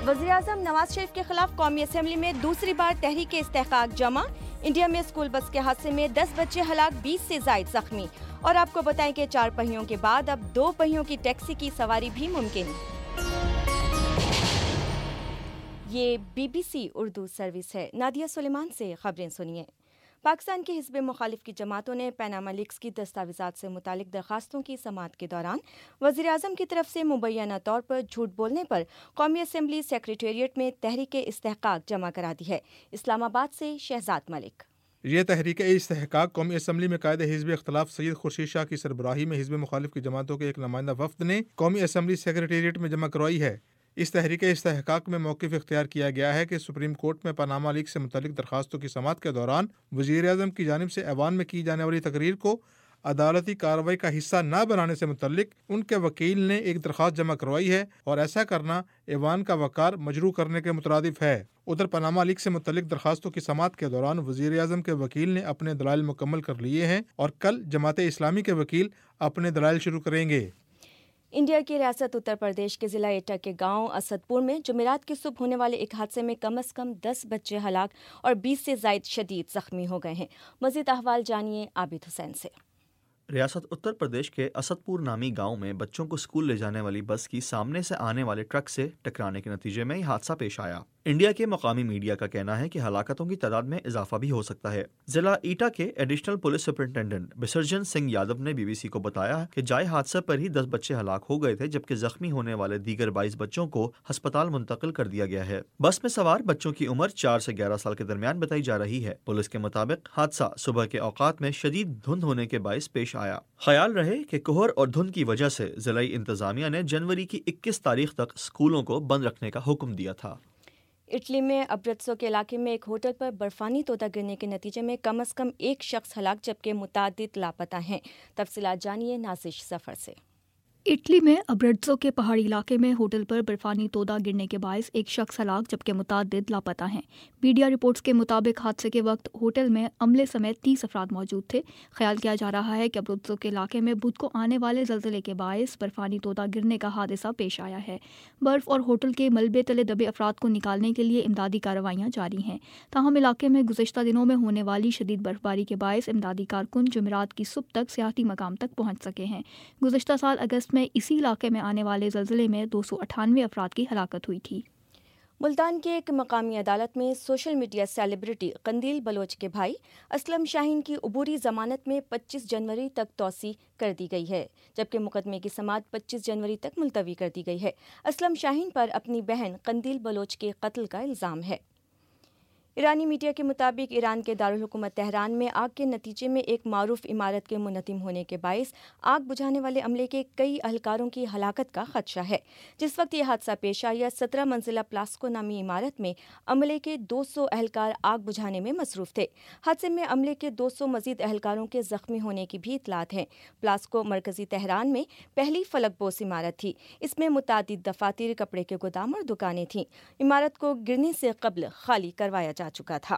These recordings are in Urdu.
وزیراعظم نواز شریف کے خلاف قومی اسمبلی میں دوسری بار تحریک استحقاق جمع. انڈیا میں اسکول بس کے حادثے میں 10 بچے ہلاک، 20 سے زائد زخمی. اور آپ کو بتائیں کہ 4 پہیوں کے بعد اب 2 پہیوں کی ٹیکسی کی سواری بھی ممکن. یہ BBC اردو سروس ہے. نادیہ سلیمان سے خبریں سنیے. پاکستان کے حزب مخالف کی جماعتوں نے پاناما لیکس کی دستاویزات سے متعلق درخواستوں کی سماعت کے دوران وزیراعظم کی طرف سے مبینہ طور پر جھوٹ بولنے پر قومی اسمبلی سیکریٹریٹ میں تحریک استحقاق جمع کرا دی ہے. اسلام آباد سے شہزاد ملک. یہ تحریک استحقاق قومی اسمبلی میں قائد حزب اختلاف سید خورشید شاہ کی سربراہی میں حزب مخالف کی جماعتوں کے ایک نمائندہ وفد نے قومی اسمبلی سیکریٹریٹ میں جمع کروائی ہے. اس تحریک استحقاق میں موقف اختیار کیا گیا ہے کہ سپریم کورٹ میں پاناما لیک سے متعلق درخواستوں کی سماعت کے دوران وزیر اعظم کی جانب سے ایوان میں کی جانے والی تقریر کو عدالتی کارروائی کا حصہ نہ بنانے سے متعلق ان کے وکیل نے ایک درخواست جمع کروائی ہے اور ایسا کرنا ایوان کا وقار مجروح کرنے کے مترادف ہے. ادھر پاناما لیک سے متعلق درخواستوں کی سماعت کے دوران وزیر اعظم کے وکیل نے اپنے دلائل مکمل کر لیے ہیں اور کل جماعت اسلامی کے وکیل اپنے دلائل شروع کریں گے. انڈیا کی ریاست اتر پردیش کے ضلع ایٹا کے گاؤں اسد پور میں جمعرات کی صبح ہونے والے ایک حادثے میں کم از کم 10 بچے ہلاک اور 20 سے زائد شدید زخمی ہو گئے ہیں. مزید احوال جانیے عابد حسین سے. ریاست اتر پردیش کے اسد پور نامی گاؤں میں بچوں کو اسکول لے جانے والی بس کی سامنے سے آنے والے ٹرک سے ٹکرانے کے نتیجے میں یہ حادثہ پیش آیا. انڈیا کے مقامی میڈیا کا کہنا ہے کہ ہلاکتوں کی تعداد میں اضافہ بھی ہو سکتا ہے. ضلع ایٹا کے additional police superintendent Bisarjan Singh Yadav نے BBC کو بتایا کہ جائے حادثہ پر ہی 10 بچے ہلاک ہو گئے تھے جبکہ زخمی ہونے والے دیگر 22 بچوں کو ہسپتال منتقل کر دیا گیا ہے. بس میں سوار بچوں کی عمر 4 سے 11 سال کے درمیان بتائی جا رہی ہے. پولیس کے مطابق حادثہ صبح کے اوقات میں شدید دھند ہونے کے باعث پیش آیا. خیال رہے کہ کوہر اور دھند کی وجہ سے ضلعی انتظامیہ نے جنوری کی 21 تاریخ تک اسکولوں کو بند رکھنے کا حکم دیا تھا. اٹلی میں ابرتسو کے علاقے میں ایک ہوٹل پر برفانی تودہ گرنے کے نتیجے میں کم از کم 1 شخص ہلاک جبکہ متعدد لاپتہ ہیں. تفصیلات جانیے نازش ظفر سے. اٹلی میں ابرتسو کے پہاڑی علاقے میں ہوٹل پر برفانی تودہ گرنے کے باعث 1 شخص ہلاک جبکہ متعدد لاپتہ ہیں. میڈیا رپورٹس کے مطابق حادثے کے وقت ہوٹل میں عملے سمیت 30 افراد موجود تھے. خیال کیا جا رہا ہے کہ ابرتسو کے علاقے میں بدھ کو آنے والے زلزلے کے باعث برفانی تودہ گرنے کا حادثہ پیش آیا ہے. برف اور ہوٹل کے ملبے تلے دبے افراد کو نکالنے کے لیے امدادی کارروائیاں جاری ہیں. تاہم علاقے میں گزشتہ دنوں میں ہونے والی شدید برفباری کے باعث امدادی کارکن جمعرات کی صبح تک سیاحتی مقام تک پہنچ سکے ہیں. گزشتہ سال اگست میں اسی علاقے میں آنے والے زلزلے میں 298 افراد کی ہلاکت ہوئی تھی. ملتان کے ایک مقامی عدالت میں social media celebrity Qandeel Baloch کے بھائی اسلم شاہین کی عبوری ضمانت میں 25 جنوری تک توسیع کر دی گئی ہے جبکہ مقدمے کی سماعت 25 جنوری تک ملتوی کر دی گئی ہے. اسلم شاہین پر اپنی بہن قندیل بلوچ کے قتل کا الزام ہے. ایرانی میڈیا کے مطابق ایران کے دارالحکومت تہران میں آگ کے نتیجے میں ایک معروف عمارت کے منہدم ہونے کے باعث آگ بجھانے والے عملے کے کئی اہلکاروں کی ہلاکت کا خدشہ ہے. جس وقت یہ حادثہ پیش آیا 17 منزلہ پلاسکو نامی عمارت میں عملے کے 200 اہلکار آگ بجھانے میں مصروف تھے. حادثے میں عملے کے 200 مزید اہلکاروں کے زخمی ہونے کی بھی اطلاعات ہیں. پلاسکو مرکزی تہران میں پہلی فلک بوس عمارت تھی. اس میں متعدد دفاتر، کپڑے کے گودام اور دکانیں تھیں. عمارت کو گرنے سے قبل خالی کروایا جا چکا تھا.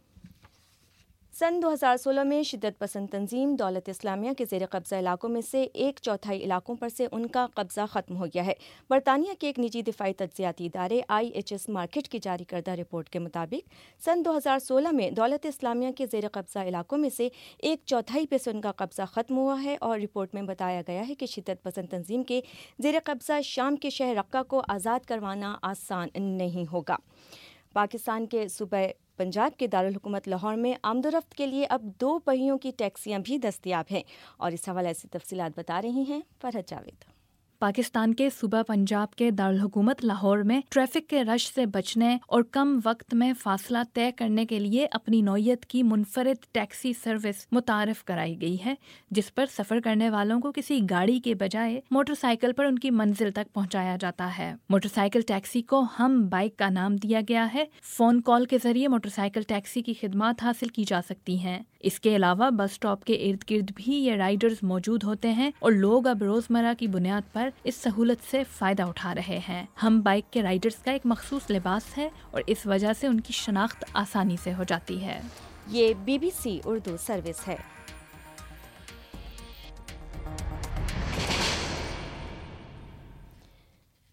سن 2016 میں شدت پسند تنظیم دولت اسلامیہ کے زیر قبضہ علاقوں میں سے 1/4 علاقوں پر سے ان کا قبضہ ختم ہو گیا ہے. برطانیہ کے ایک نجی دفاعی تجزیاتی ادارے IHS مارکیٹ کی جاری کردہ رپورٹ کے مطابق سن 2016 میں دولت اسلامیہ کے زیر قبضہ علاقوں میں سے 1/4 پہ سے ان کا قبضہ ختم ہوا ہے. اور رپورٹ میں بتایا گیا ہے کہ شدت پسند تنظیم کے زیر قبضہ شام کے شہر رقہ کو آزاد کروانا آسان نہیں ہوگا. پاکستان کے صوبہ پنجاب کے دارالحکومت لاہور میں آمد و رفت کے لیے اب 2 پہیوں کی ٹیکسیاں بھی دستیاب ہیں اور اس حوالے سے تفصیلات بتا رہی ہیں فرحت جاوید. پاکستان کے صوبہ پنجاب کے دارالحکومت لاہور میں ٹریفک کے رش سے بچنے اور کم وقت میں فاصلہ طے کرنے کے لیے اپنی نوعیت کی منفرد ٹیکسی سروس متعارف کرائی گئی ہے جس پر سفر کرنے والوں کو کسی گاڑی کے بجائے موٹر سائیکل پر ان کی منزل تک پہنچایا جاتا ہے. موٹر سائیکل ٹیکسی کو ہم بائک کا نام دیا گیا ہے. فون کال کے ذریعے موٹر سائیکل ٹیکسی کی خدمات حاصل کی جا سکتی ہیں. اس کے علاوہ بس اسٹاپ کے ارد گرد بھی یہ رائڈرز موجود ہوتے ہیں اور لوگ اب روزمرہ کی بنیاد پر اس سہولت سے فائدہ اٹھا رہے ہیں. ہم بائک کے رائڈرز کا ایک مخصوص لباس ہے اور اس وجہ سے ان کی شناخت آسانی سے ہو جاتی ہے. یہ BBC اردو سروس ہے.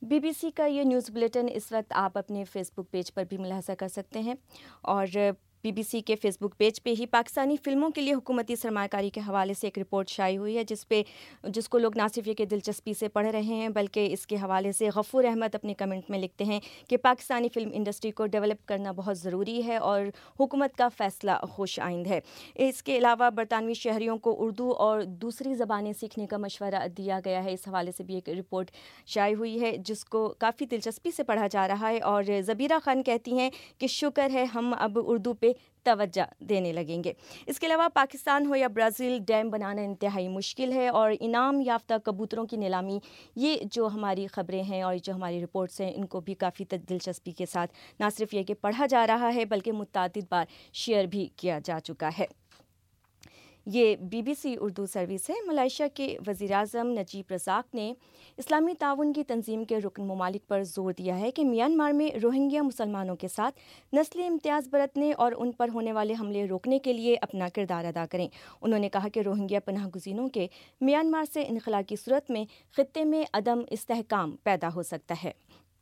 BBC کا یہ نیوز بلیٹن اس وقت آپ اپنے فیس بک پیج پر بھی ملاحظہ کر سکتے ہیں، اور BBC کے فیس بک پیج پہ ہی پاکستانی فلموں کے لیے حکومتی سرمایہ کاری کے حوالے سے ایک رپورٹ شائع ہوئی ہے، جس کو لوگ نہ صرف یہ کہ دلچسپی سے پڑھ رہے ہیں بلکہ اس کے حوالے سے غفور احمد اپنے کمنٹ میں لکھتے ہیں کہ پاکستانی فلم انڈسٹری کو ڈیولپ کرنا بہت ضروری ہے اور حکومت کا فیصلہ خوش آئند ہے۔ اس کے علاوہ برطانوی شہریوں کو اردو اور دوسری زبانیں سیکھنے کا مشورہ دیا گیا ہے، اس حوالے سے بھی ایک رپورٹ شائع ہوئی ہے جس کو کافی دلچسپی سے پڑھا جا رہا ہے، اور زبیرہ خان کہتی ہیں کہ شکر ہے ہم اب اردو پہ توجہ دینے لگیں گے۔ اس کے علاوہ پاکستان ہو یا برازیل، ڈیم بنانا انتہائی مشکل ہے اور انعام یافتہ کبوتروں کی نیلامی، یہ جو ہماری خبریں ہیں اور جو ہماری رپورٹس ہیں ان کو بھی کافی دلچسپی کے ساتھ نہ صرف یہ کہ پڑھا جا رہا ہے بلکہ متعدد بار شیئر بھی کیا جا چکا ہے۔ یہ BBC اردو سروس ہے۔ ملائیشیا کے وزیر اعظم نجیب رزاق نے اسلامی تعاون کی تنظیم کے رکن ممالک پر زور دیا ہے کہ میانمار میں روہنگیا مسلمانوں کے ساتھ نسلی امتیاز برتنے اور ان پر ہونے والے حملے روکنے کے لیے اپنا کردار ادا کریں۔ انہوں نے کہا کہ روہنگیا پناہ گزینوں کے میانمار سے انخلا کی صورت میں خطے میں عدم استحکام پیدا ہو سکتا ہے۔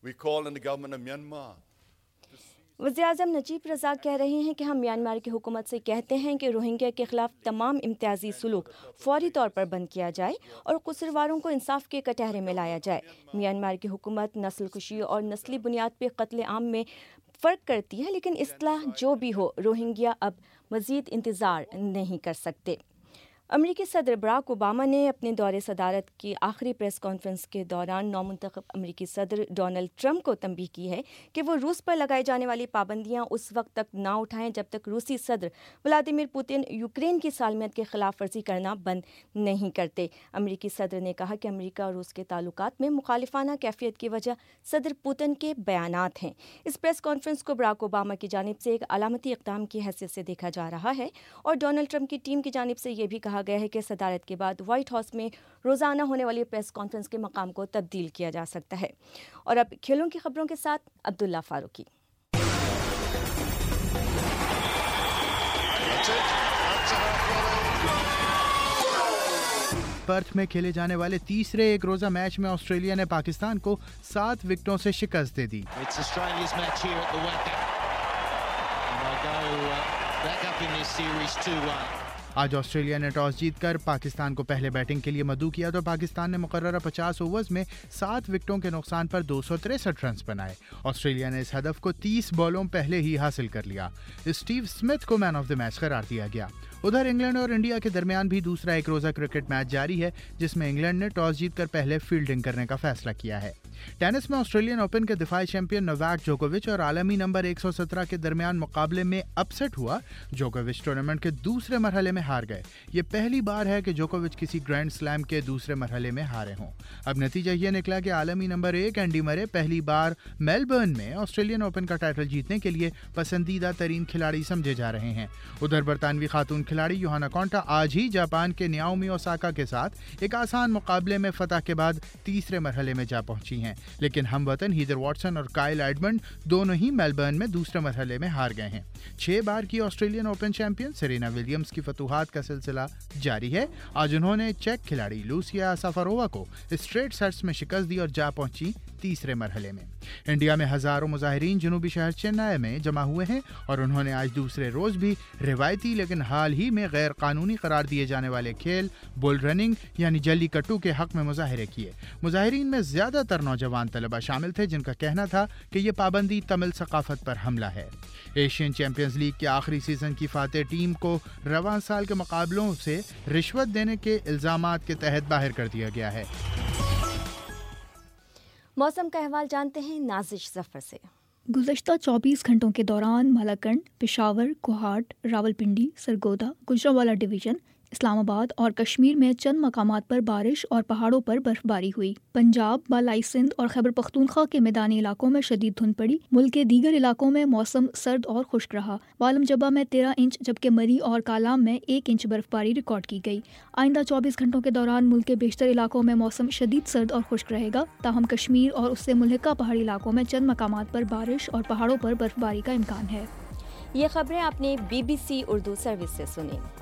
وزیر اعظم نجیب رزاق کہہ رہے ہیں کہ ہم میانمار کی حکومت سے کہتے ہیں کہ روہنگیا کے خلاف تمام امتیازی سلوک فوری طور پر بند کیا جائے اور قصورواروں کو انصاف کے کٹہرے میں لایا جائے۔ میانمار کی حکومت نسل کشی اور نسلی بنیاد پہ قتل عام میں فرق کرتی ہے، لیکن اصلاح جو بھی ہو، روہنگیا اب مزید انتظار نہیں کر سکتے۔ امریکی صدر براک اوباما نے اپنے دور صدارت کی آخری پریس کانفرنس کے دوران نومنتخب امریکی صدر ڈونلڈ ٹرمپ کو تنبیہ کی ہے کہ وہ روس پر لگائی جانے والی پابندیاں اس وقت تک نہ اٹھائیں جب تک روسی صدر ولادیمیر پوتن یوکرین کی سالمیت کی خلاف ورزی کرنا بند نہیں کرتے۔ امریکی صدر نے کہا کہ امریکہ اور روس کے تعلقات میں مخالفانہ کیفیت کی وجہ صدر پوتن کے بیانات ہیں۔ اس پریس کانفرنس کو براک اوباما کی جانب سے ایک علامتی اقدام کی حیثیت سے دیکھا جا رہا ہے، اور ڈونلڈ ٹرمپ کی ٹیم کی جانب سے یہ بھی کہا گیا ہے کہ صدارت کے بعد وائٹ ہاؤس میں روزانہ ہونے والی پریس کانفرنس کے مقام کو تبدیل کیا جا سکتا ہے۔ اور اب کھیلوں کی خبروں کے ساتھ عبداللہ فاروقی۔ پرتھ میں کھیلے جانے والے تیسرے ایک روزہ میچ میں آسٹریلیا نے پاکستان کو 7 وکٹوں سے شکست دے دی۔ آج آسٹریلیا نے ٹاس جیت کر پاکستان کو پہلے بیٹنگ کے لیے مدعو کیا تو پاکستان نے مقررہ 50 اوورز میں 7 وکٹوں کے نقصان پر 263 رنز بنائے۔ آسٹریلیا نے اس ہدف کو 30 بالوں پہلے ہی حاصل کر لیا۔ اسٹیو سمتھ کو مین آف دی میچ قرار دیا گیا۔ ادھر انگلینڈ اور انڈیا کے درمیان بھی دوسرا ایک روزہ کرکٹ میچ جاری ہے، جس میں انگلینڈ نے ٹاس جیت کر پہلے فیلڈنگ کرنے کا فیصلہ کیا ہے۔ ٹینس میں آسٹریلین اوپن کے دفاعی چیمپئن نوواک جوکووچ اور عالمی نمبر 117 کے درمیان مقابلے میں اپسٹ ہوا۔ جوکووچ ٹورنامنٹ کے دوسرے مرحلے میں ہار گئے۔ یہ پہلی بار ہے کہ جوکووچ کسی گرینڈ سلیم کے دوسرے مرحلے میں ہارے ہوں۔ اب نتیجہ یہ نکلا کہ عالمی نمبر 1 اینڈی مرے پہلی بار میلبرن میں آسٹریلین اوپن کا ٹائٹل جیتنے کے لیے پسندیدہ ترین کھلاڑی سمجھے جا رہے ہیں۔ ادھر برطانوی خاتون کھلاڑی یوہانا کونٹا آج ہی جاپان کے نیاؤمی اوساکا کے ساتھ ایک آسان مقابلے میں فتح کے بعد تیسرے مرحلے میں جا پہنچی ہیں، لیکن ہم وطن ہیدر واٹسن اور کائل ایڈمنڈ دونوں ہی میلبرن میں دوسرے مرحلے میں ہار گئے ہیں۔ 6 بار کی Australian Open champion Serena Williams کی فتوحات کا سلسلہ جاری ہے۔ آج انہوں نے چیک کھلاڑی لوسیا سافارووا کو اسٹریٹ سیٹس میں شکست دی اور جا پہنچی تیسرے مرحلے میں۔ انڈیا میں ہزاروں مظاہرین جنوبی شہر چنئی میں جمع ہوئے ہیں اور انہوں نے آج دوسرے روز بھی روایتی لیکن حال ہی میں غیر قانونی قرار دیے جانے والے کھیل بل رننگ یعنی جلی کٹو کے حق میں مظاہرے کیے۔ مظاہرین میں زیادہ تر نوجوان طلبہ شامل تھے جن کا کہنا تھا کہ یہ پابندی تمل ثقافت پر حملہ ہے۔ ایشین چیمپئنز لیگ کے آخری سیزن کی فاتح ٹیم کو رواں سال کے مقابلوں سے رشوت دینے کے الزامات کے تحت باہر کر دیا گیا ہے۔ موسم کا احوال جانتے ہیں نازش ظفر سے۔ گزشتہ 24 گھنٹوں کے دوران ملاکنڈ، پشاور، کوہاٹ، راولپنڈی، سرگودا، گجرانوالہ ڈویژن، اسلام آباد اور کشمیر میں چند مقامات پر بارش اور پہاڑوں پر برف باری ہوئی۔ پنجاب، بالائی سندھ اور خیبر پختونخوا کے میدانی علاقوں میں شدید دھند پڑی۔ ملک کے دیگر علاقوں میں موسم سرد اور خشک رہا۔ والم جبہ میں 13 انچ جبکہ مری اور کالام میں 1 انچ برف باری ریکارڈ کی گئی۔ آئندہ 24 گھنٹوں کے دوران ملک کے بیشتر علاقوں میں موسم شدید سرد اور خشک رہے گا، تاہم کشمیر اور اس سے ملحقہ پہاڑی علاقوں میں چند مقامات پر بارش اور پہاڑوں پر برف باری کا امکان ہے۔ یہ خبریں آپ نے BBC اردو سروس سے سنی۔